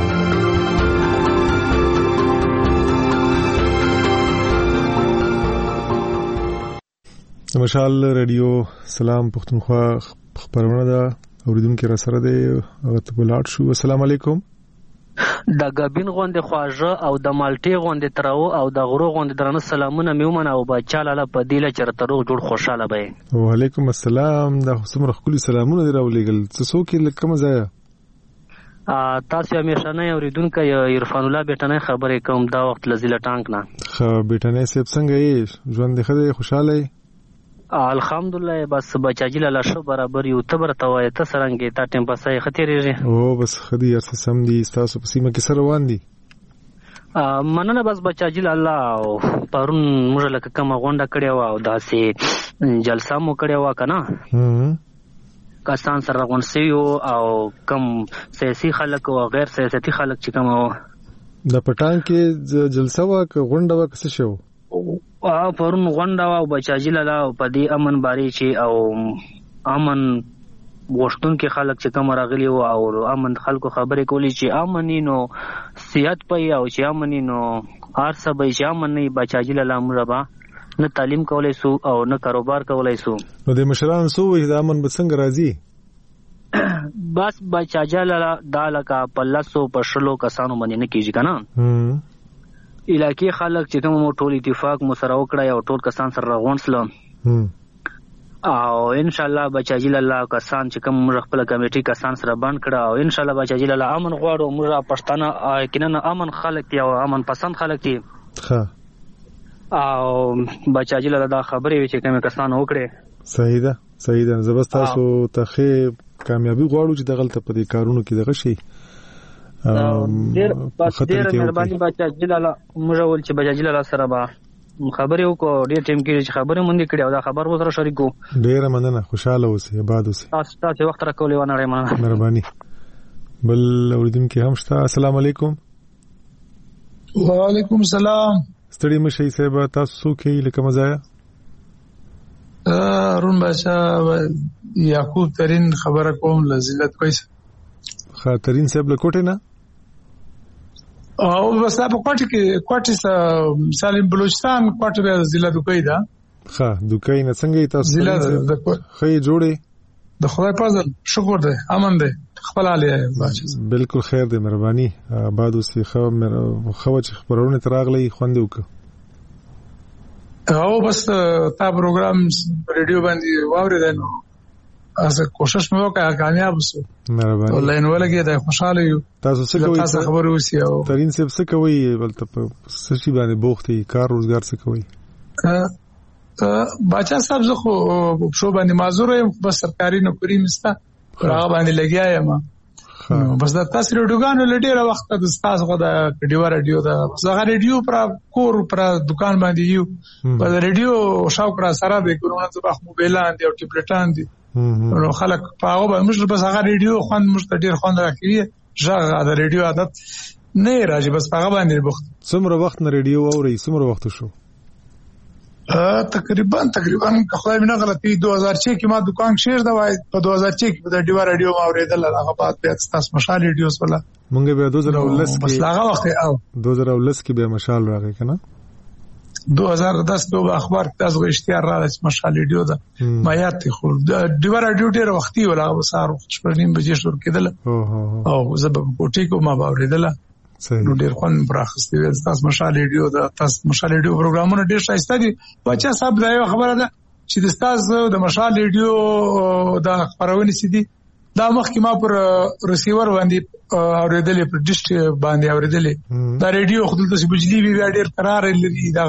مشال رادیو سلام پښتونخوا خبرونه ده اوریدونکو را سره ده او ته بلاټ شو. السلام علیکم. د غبین غوند خواجه او د مالټي غوند ترو او د غرو غوند درنه سلامونه میومن او بچاله په دیله چرته روغ جوړ خوشاله به. وعلیکم السلام. د حسن رخلی سلامونه دراولېګل څه کې لکه مزایا تاسو همیشه نه اوریدونکو عرفان الله بیٹنه خبرې کوم دا وخت لزیله ټانک نه. خو بیٹنه سیب څنګه یې ژوند خدای خوشاله؟ الحمدلله بس بچاجی لاله شو برابر یو تبر توای ته سرنګي تا ټیم پسای خطرېږي. او بس خدي ارڅ سم دي تاسو په سیمه کې سره روان دي. مننه بس بچاجی لاله پرون موږ لکه کوم غونډه کړې و او داسې جلسه مو کړې و کنه. کسان سره غونډسي او کم سیاسي خلک او غیر سیاسي خلک چې کوم د پټان کې جلسه وا غونډه وا څه شو؟ پرون غونډه او بچاجی لاله په دې امن باري چې او امن غوښتون کې خلک چې کوم راغلي او امن خلکو خبرې کولی چې امنینو صحت پي او چې امنینو ارسه به چې امن نه بچاجی لاله مربا نه تعلیم کولای سو او نه کاروبار کولای سو. نو د مشران سو وي د امن به څنګه راځي؟ بس بچاجی لاله دالکا پلسو پښلو کسانو باندې نه کیږي کنه. علاقې خلک چې کوم ټول اتفاق مو سره وکړای او ټول کسان سره غونډسل او ان شاء الله بچاجی لاله کسان چې کوم خپل کمیټي کسان سره باندې کړه او ان شاء الله بچاجی لاله امن غواړو موږ پښتانه کینن امن خلک دی او امن پسند خلک دی. ها او بچاجی لاله دا خبرې چې کوم کسان وکړي. صحیح ده زبستا سو ته کامیابی غواړو چې د غلطه په دې کارونو کې دغه شي. ډیر مهرباني بچاجی لاله موږ ول چې بچاجی لاله سره با خبرې وکړو ډیر ټیم کې چې خبرې مونږ کړې او دا خبر و سره شریکو. ډیر مننه خوشاله اوسئ آباد اوسئ. تاسو وخت راکولې و نه مننه مهرباني. بل اوریدونکو هم شته. السلام علیکم. وعلیکم السلام. ستړي مشي صاحب تاسو کې لکه مزایا رون بچا یعقوب ترین خبره کوم لذت کوي خاطرین صاحب له کوټه نه او بس په کوټه سالم بلوچستان کوټه به ضلع دوکې ده. ښه دوکې نه څنګه تاسو ضلع خې جوړې د خدای فضل شکر ده امن ده خپل علي بچا بالکل خیر ده مهرباني بعد اوسې خو چې خبرونه تراغلي خوندې وک او بس تا پروګرام ریډیو باندې واورېدل نو اسه کوشش مې وکړه کامیاب وسو مهرباني ولین ولګي دا خوشاله یو تاسو څه کوئ تاسو خبرو وسی او ترين څه کوي ولته څه شي باندې بوختي کار روزګار څه کوي بچا صاحب زه خو شو باندې معذور یم بس سرکاري نوکری مستا راغ باندې لګیا یم بس دا تاسو ریډیوګانو لډیره وخت د تاسو غدا ریډیو دا زغه ریډیو پر کور پر دکان باندې یو په ریډیو شاو کړه سره به کورونه ته بخ موبایلان دی او ټابلیټان دي نو خلک په هغه باندې مش بس هغه ریډیو خوند مش ډیر خوند راکړي ژغه د ریډیو عادت نه راځي بس هغه باندې بوخت څومره وخت نه ریډیو اوري څومره وخت شو تقریبا خدای مینه غلطي 2006 کې ما دکان شیر دا وای په 2006 کې د ډیوا رادیو ما اوریدل هغه بعد بیا تاسو مشال ریډیو سره مونږ به 2019 کې بس هغه وخت او 2019 کې به مشال راغی کنه 2010 په اخبار تاسو اشتهار راځي مشال ریډیو دا ما یاد خو ډیوا رادیو ډیر وختي ولا وسار شپږ بجې شروع کېدل او زه په کوټې کو ما اوریدل نو ډیر خوان براخستي تاسو مشال ریډیو دا تاسو مشال ریډیو پروګرامونه ډیر شایسته دي بچا صاحب دا یو خبره ده چې د تاسو د مشال ریډیو دا خبرونه سدي دا مخکې ما پر ریسیور باندې اوریدلې پر ډیسټ باندې اوریدلې دا ریډیو خپل د بجلی وی ډیر قرار لري دا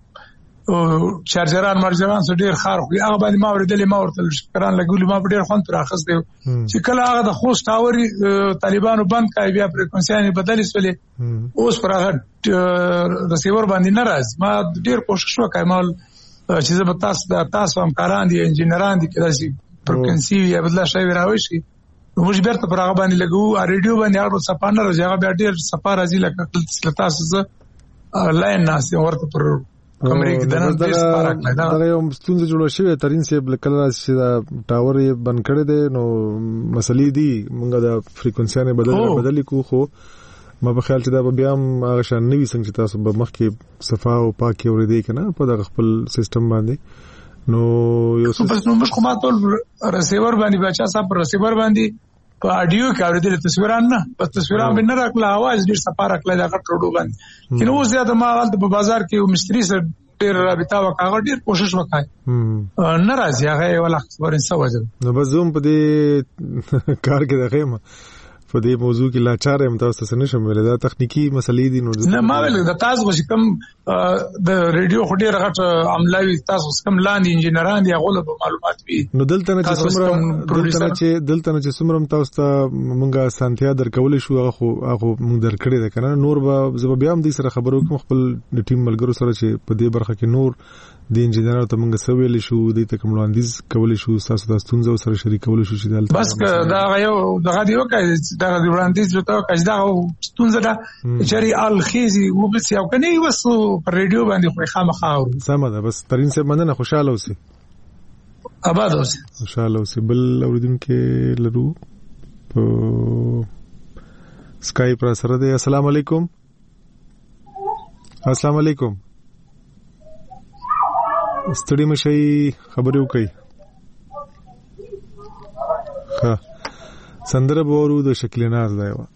چارجران مرجران سو ډیر خار خو هغه باندې ما اوریدلې ما ورته شکران لګولې ما ډیر خوان پر اخس دی چې کله هغه د خوست ټاوري طالبانو بند کړي بیا فریکونسي بدلې سولې اوس پر هغه ریسیور باندې ناراض ما ډیر کوشش وکړم چې زه به تاسو همکاران دي انجنیران دي کله چې فریکونسي یا بدلا شي راوي شي موږ بیرته پر هغه باندې لګو ریډیو باندې هغه سپانه راځي هغه بیا ډیر سپار راځي لکه تاسو زه لاین ناس ورته پر کومري کې دنه د سپارک نه دا یو ستونزه جوړه شوې ترين سي کله چې دا ټاور یې بند کړی دی نو مسلې دي موږ د فریکونسي نه بدلې کو خو ما په خیال چې دا بیا هم هغه شان نوي څنګه چې تاسو به مخکې صفا او پاکي اورېدې کنه په د خپل سیستم باندې نو یو څه بس نو مش کومه ټول ریسیور باندې بچا صاحب ریسیور باندې په اډیو کې اورېدل تصویران نه په تصویران باندې نه راکله आवाज ډیر صفا راکله دا ټوډو باندې کینو اوس زیاته ما حالت په بازار کې یو مستری سره ډیر رابطه وکړه ډیر کوشش وکړ ناراضي هغه ولا خبرین څه وجه نو بس زوم په دې کار کې دغه په دې موضوع کې لاچار هم تاسو څه نشم ویل دا تخنیکی مسلې دي نو نه ما ویل دا تاسو چې کوم د ریډیو خډې رغټ عملاوي تاسو کوم لاندې انجنیران دي غوله معلومات وي نو دلته نه چې څومره تاسو ته مونږه سانتیا درکول شو هغه مونږ درکړې ده کنه نور به زه بیا هم دې سره خبرو کوم خپل ټیم ملګرو سره چې په دې برخه کې نور د انجنیرانو ته مونږ سویل شو د ته کوم وړاندیز کول شو تاسو د ستونزو سره شریکول شو چې دلته بس دا یو دغه دی وکړي دا وړاندیز وته کړه دا ستونزه ده چې الخيزي وبس یو کني وسو پر ریډیو باندې خو خامخا اورو سم ده بس ترين سه مننه خوشاله اوسئ آباد اوسئ خوشاله اوسئ بل اوریدونکو لرو په سکایپ را سره ده السلام علیکم السلام علیکم ستړي مشي خبرې وکړي ها سندره بورو د شکلیناز دایو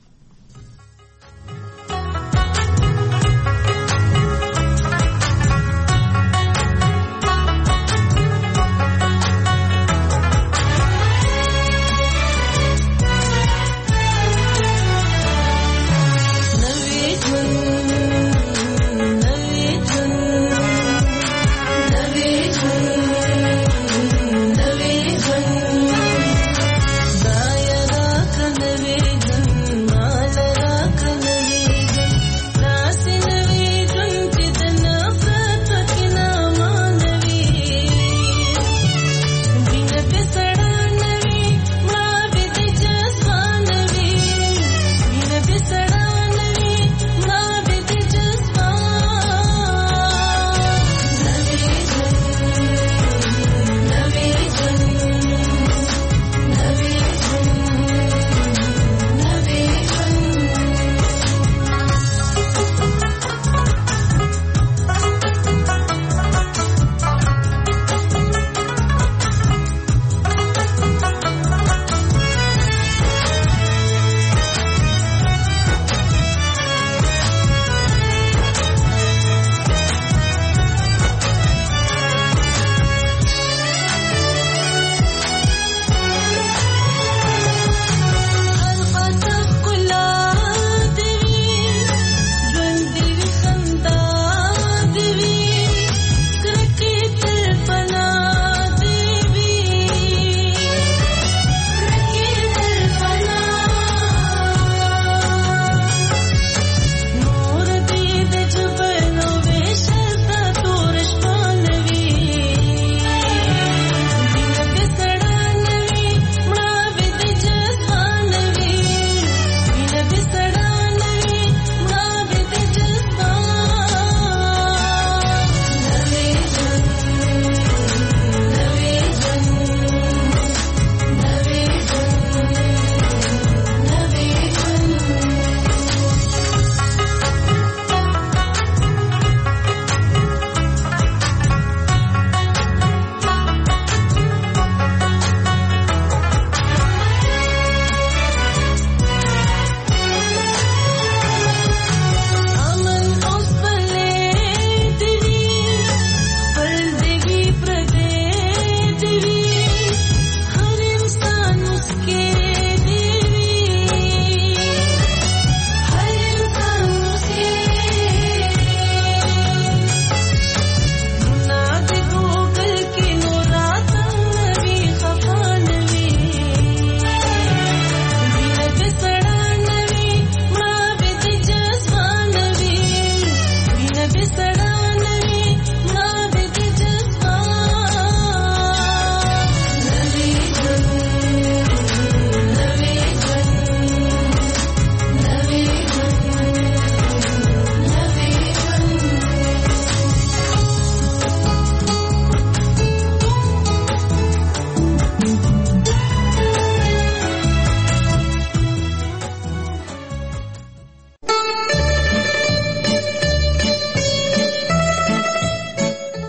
दायरा कनवे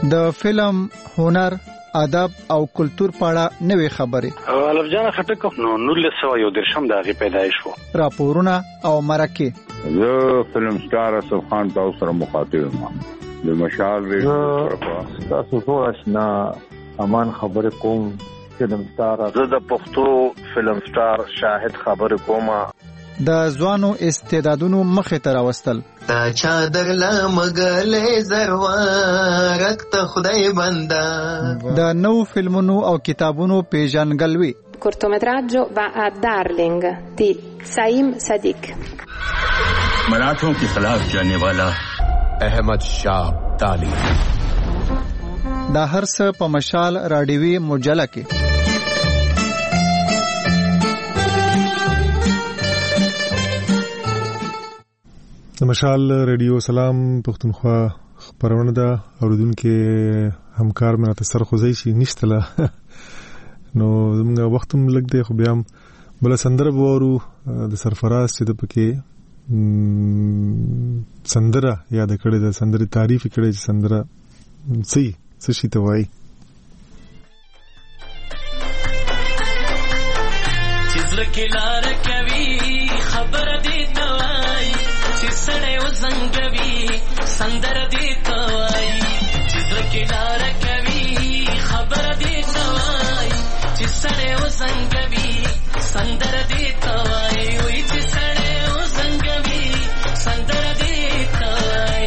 د فلم، هنر، ادب او کلچر په اړه نوې خبرې. الف جان خټک نو 1913 د هغه پیدایش وو. راپورونه او مرکه. زه فلم سٹار اسف خان تاسو سره مخاطب یم. د مشال ریډیو تاسو ټول آشنا امان خبره کوم. فلم سٹار زه د پښتو فلم سٹار شاهد خبره کوم. د ځوانو استعدادونو مخه ته راوستل. تا چادر لا مګلې زروارک ته خدای بندا. د نو فلمونو او کتابونو پیژنګلوي. cortometraggio va a Darling di Saim Sadiq. मराठों के खिलाफ जाने वाला अहमद शाह अब्दाली. دا هر څه په مشال رادیوي مجله کې. د مشال ریډیو سلام پښتونخوا خبرونه ده. اوریدونکو همکار مې راته سرخوځي شي نشته لا نو موږ وخت هم لګ دی خو بیا بل سندره وورو د سرفراز چې د پکې سندره یاد کړې ده، سندره تعریف کړې چې سندره څه شي ته وایي. چیزر کې لار کوي خبر دې توای چې سړې وزنګوي سندره دې توای. چیزر کې لار کوي خبر دې توای چې سړې وزنګوي سندره دې توای. وای چې سړې وزنګوي سندره دې توای.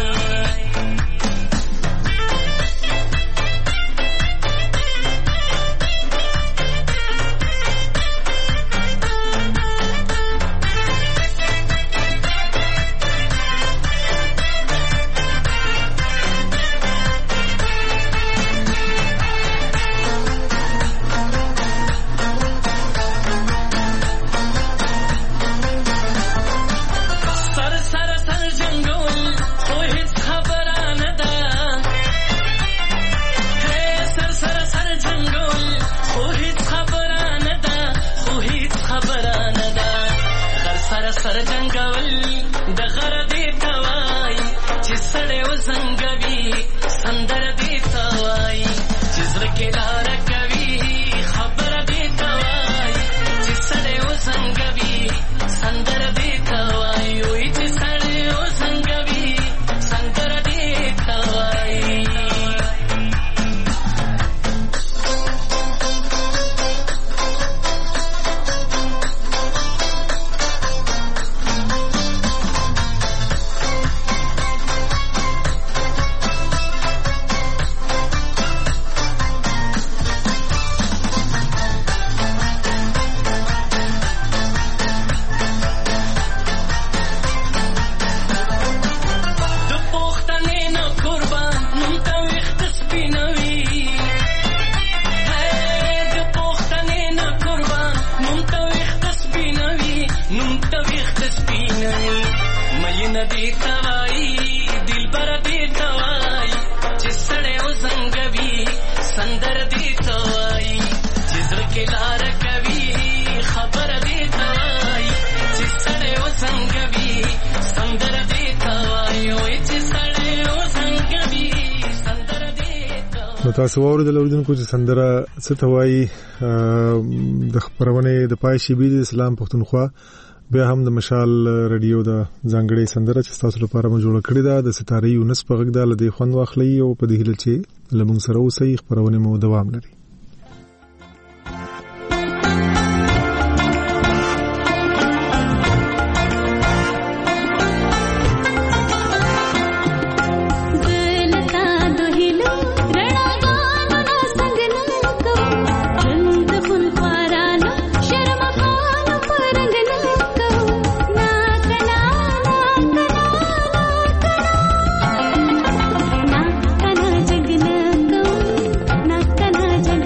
تاسو اوریدل اوریدونکو چې سندره څه ته وایي. د خبرونه د پای شی بي د اسلام پښتونخوا بیا هم د مشال ریډیو د ځانګړي سندره چې تاسو لپاره مو جوړ کړی دا د ستاره یونس په غږ د لدی خوند واخلي او په دې هله چې لمون سره اوسې خبرونه مو دوام لري. na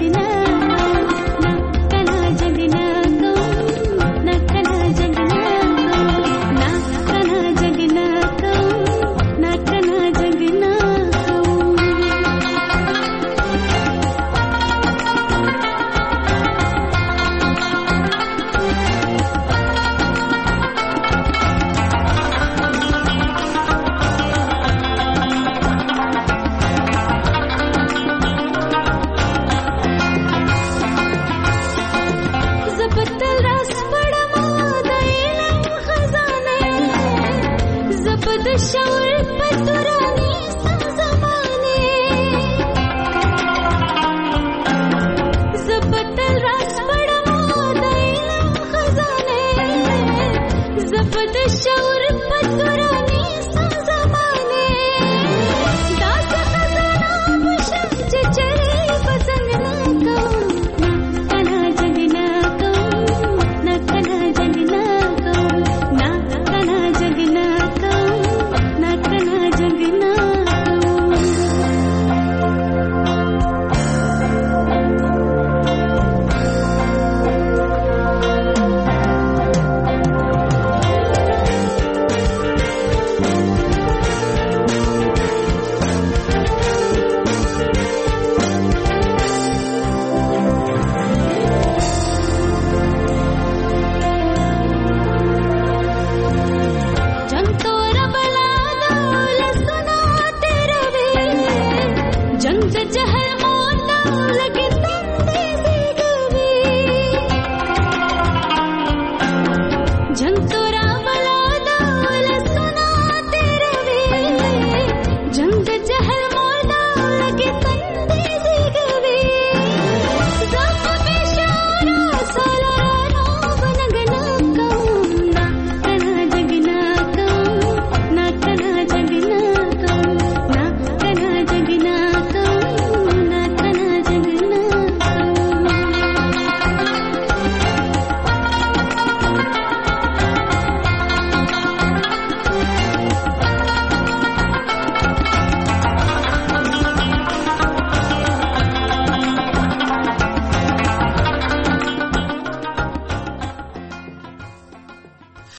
झंतो